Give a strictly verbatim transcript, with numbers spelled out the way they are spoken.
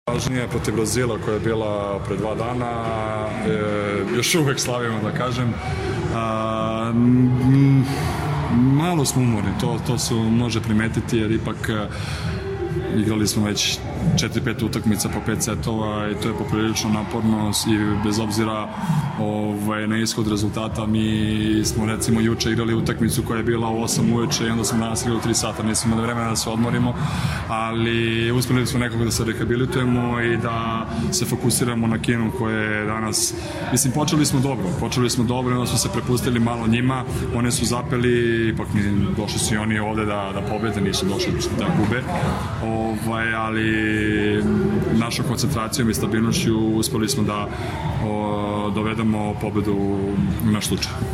Važnije protiv Brazila koja je bila pre dva dana, e, još uvek slavimo da kažem. A, m, malo smo umorni, to, to se može primetiti jer ipak igrali smo već četiri pet utakmica po pet setova i to je poprilično naporno i bez obzira ovaj, na ishod rezultata mi smo recimo juče igrali utakmicu koja je bila u osam uveče i onda smo danas igrali u tri sata, nismo imali vremena da se odmorimo, ali uspeli smo nekako da se rehabilitujemo i da se fokusiramo na Kinu koje je danas, mislim počeli smo dobro, počeli smo dobro i onda smo se prepustili malo njima, one su zapeli, ipak došli su i oni ovde da, da pobede, nisu došli da gube, ovaj, ali našom koncentracijom i stabilnošću uspeli smo da o, dovedemo pobedu u naš slučaj.